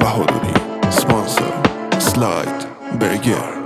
بهادری سپانسر سلاید برگر.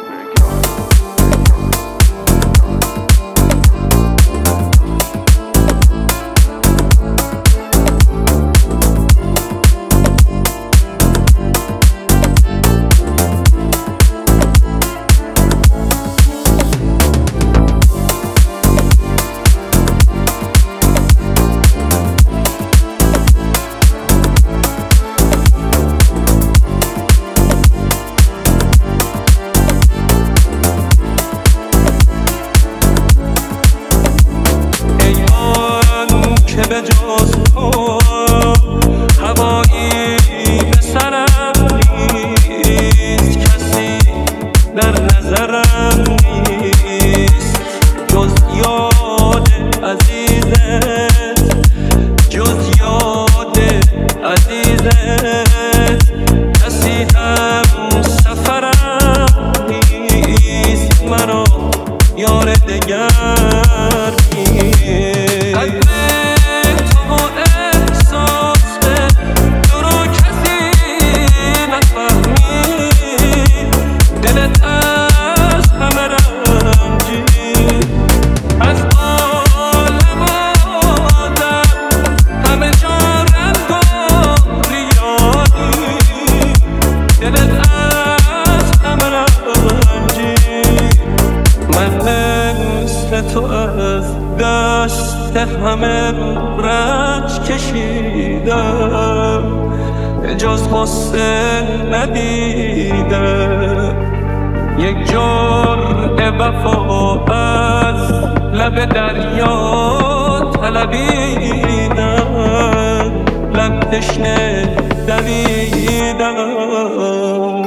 به جز تو هوایی به سرم نیست، کسی در نظرم نیست جز یاد عزیزت، جز یاد عزیزت. کسی هم سفرم نیست، مرا یار دگر نیست. تو از دست همه رنج کشیدم، جز غصه ندیدم. یک جرعه وفا از لب دریا طلبیدم، لب تشنه دویدم.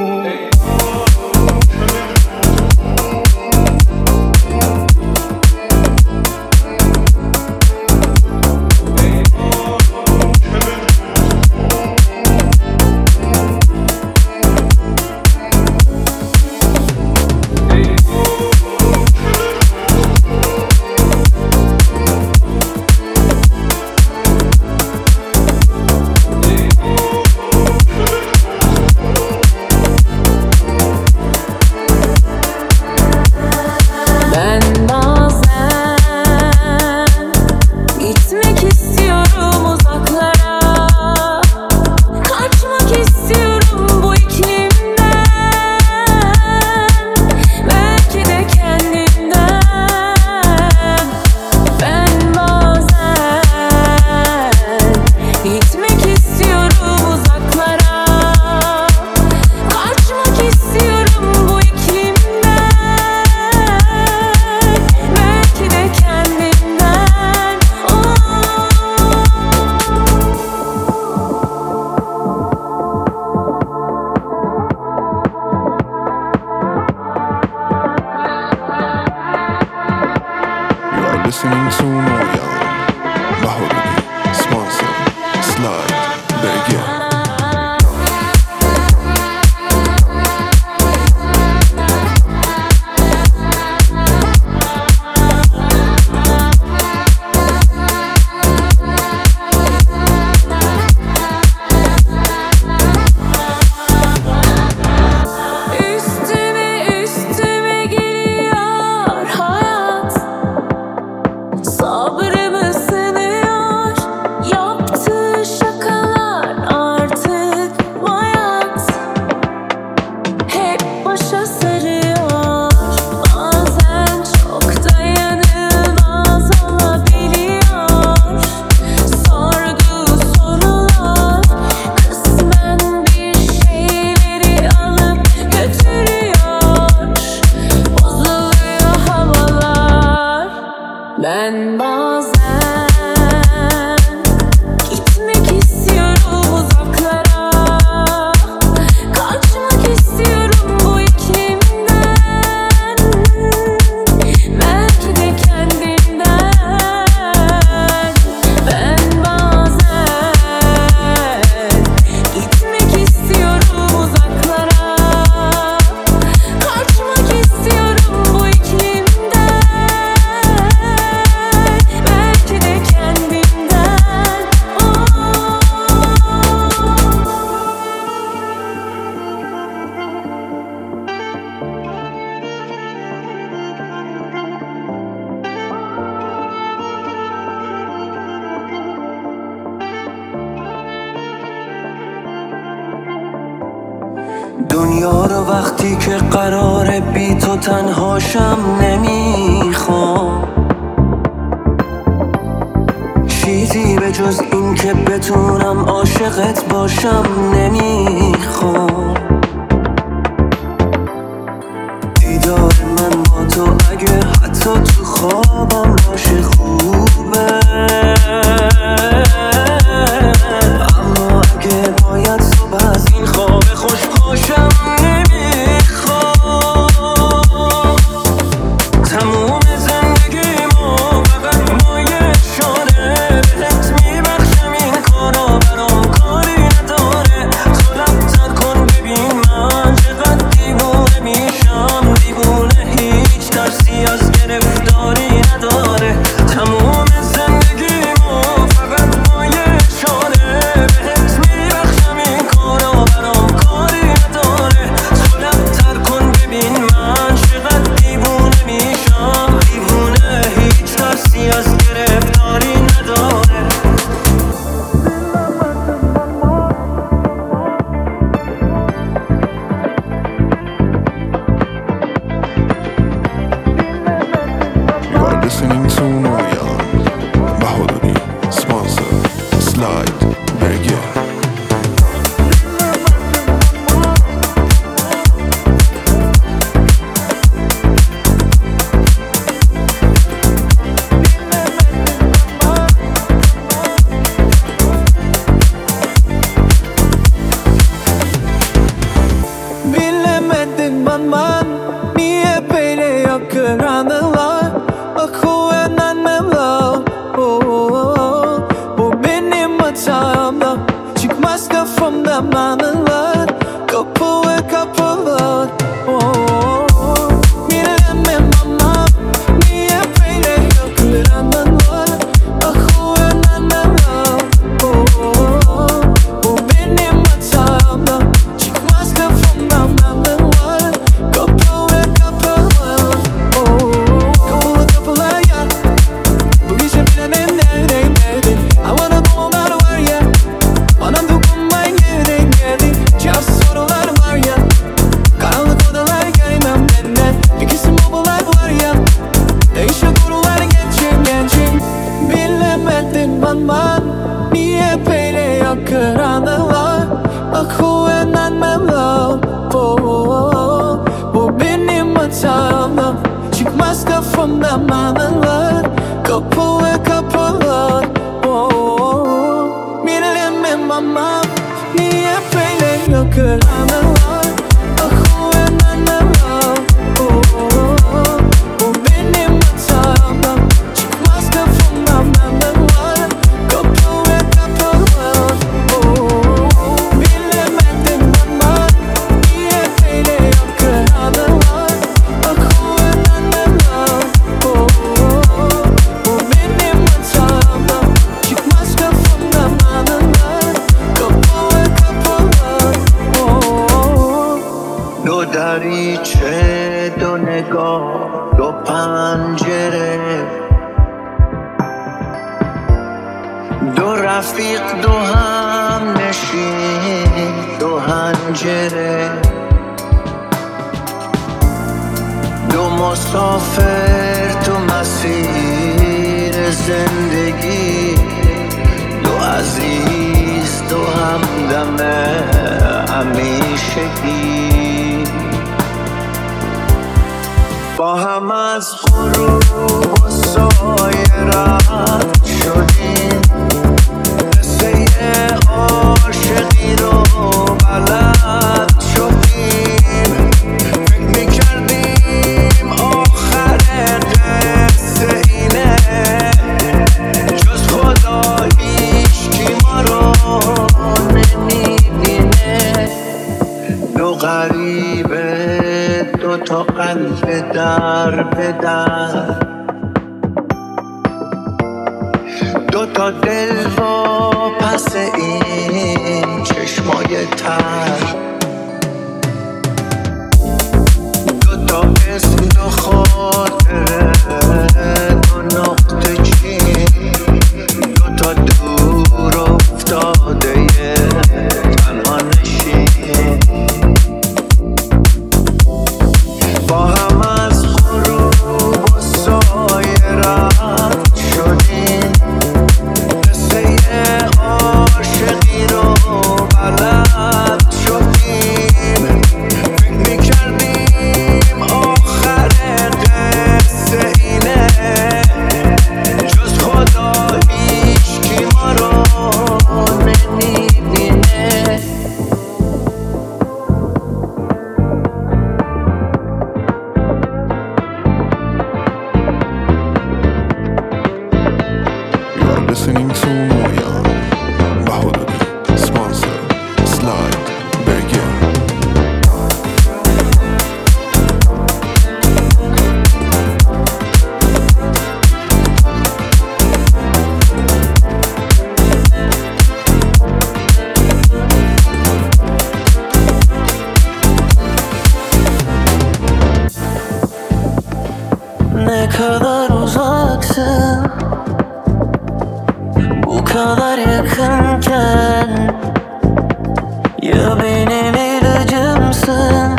دنیا رو وقتی که قراره بی تو تنهاشم نمیخوام، چیزی به جز این که بتونم عاشقت باشم نمیخوام. دیدار من با تو اگه حتی تو خوابم باشه خوبه، اما اگه باید صبح از این خواب خوش پاشم نمیخوام. تموم زندگیمو فقط با یه اشاره بهت میبخشم، این کارا برام کاری نداره. تو لب‌تر کن ببین من چقدر دیوونه میشم، دیوونه هیچ ترسی از گرفتاری نداره. تموم زندگیمو فقط با یه اشاره بهت میبخشم، این کارا برام کاری نداره. تو لب‌تر کن ببین من چقدر دیوونه میشم، دیوونه هیچ ترسی از گرفتاری نداره. You are listening to Noyan Bahaduri, sponsor Slide Burger. Bilemedin bana niye böyle yakın anılar, akıllanmam la. Bu benim hatamda, çıkmaz kafamdan anılar, kapı ve kapılar. Bilemem ama niye böyle yakın anılar, akıllanmam la. Bu benim hatamda, çıkmaz kafamdan anılar, kapı ve kapılar. Kapalı kapılar ya, bu gece bilemem neredeyim. I wanna go on out var ya, bana dokunmayın gelin. Cevap sorular var ya, karanlık odalar gelmem benden. Bir kesim babalar var ya, değişik sorular gençim. Bilemedin bana niye böyle yakın anılar, akıllanmam la. Bu benim hatamda, çıkmaz kafamdan anılar, kapı ve kapılar. Bilemem ama niye böyle yakın anılar, akıllanmam la. Bu benim hatamda, çıkmaz kafamdan anılar, kapı ve kapılar. Bilemedin ama niye böyle yakın anılar, akıllanmam la. Bu benim hatamda, çıkmaz kafamdan anılar, kapı ve kapılar. دو دریچه، دو نگاه، دو پنجره، دو رفیق، دو هم نشین، دو هنجره، دو مسافر تو مسیر زندگی، دو عزیز، دو همدم همیشگی. با هم از غروب و سایه رد شدیم، قصه عاشقی رو بلد شدیم. فکر میکردیم آخر قصه اینه، جز خدا هیچکی ما رو نمیبینه. دو غریبه، دو تا قلب در به در، دو تا دل و پس این چشمای تر، دو تا اسم، دو خاطره، دو نقطه چین، دو تا دور افتاده تنها نشین. Ya benim ilacımsın,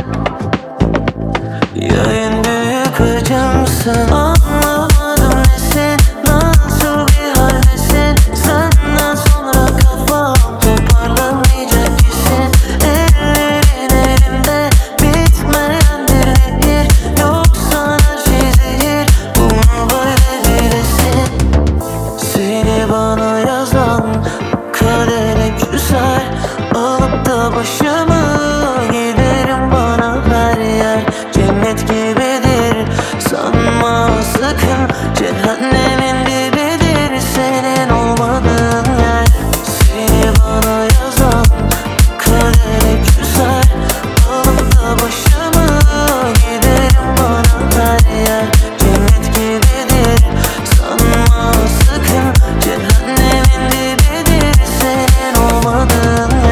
ya en büyük acımsın. Anlamadım nesin, nasıl bir haldesin. Senden sonra kafam toparlanmayacak kesin. Ellerin elimde bitmeyen bir nehir. Yoksa her şey zehir, bunu böyle bilesin. Seni bana yazan kadere küser, alıp da başımı giderim bana her yer. Cennet gibidir sanma sakın, cehennemin dibidir senin olmadığın yer. Seni bana yazan kadere küser, alıp da başımı giderim bana her yer. Cennet gibidir sanma sakın, cehennemin dibidir senin olmadığın yer.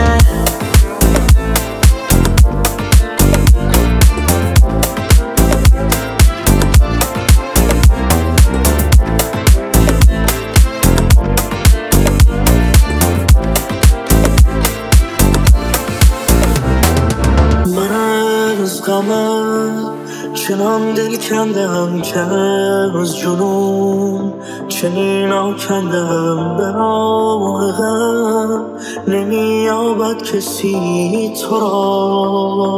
من از غمت چنان دل کندم که از جنون چنین آکندم. به راه غم نمییابد کسی تو را.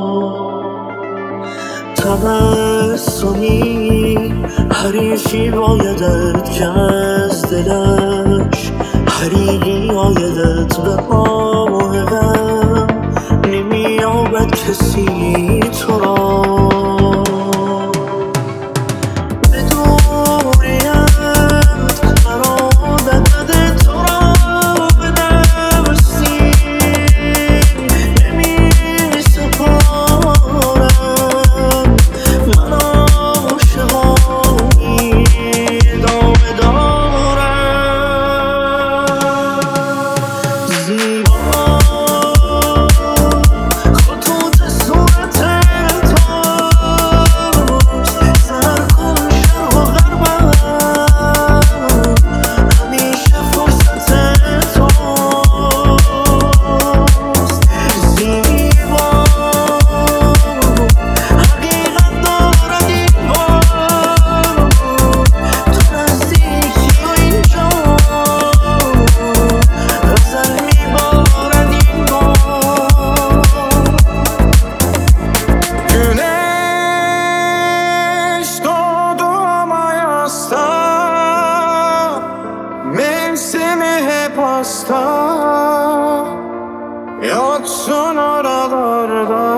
تبسمی حریفی بایدت که از دلش حریری آیدت. به راه غم نمییابد کسی تو را. به دوریت قرار بده تو را به دستی نمی سپارم. من عاشقانی ادامه دارم. زیبا خطوط صورت توست، سر کن شرق و غربم، همیشه فرصت توست. زیبا حقیقت دارد این بار، تو نزدیکی و اینجا غزل میبارد این بار. Güneş doğdu ama yasta, mevsimi hep hasta. Yoksun oralarda,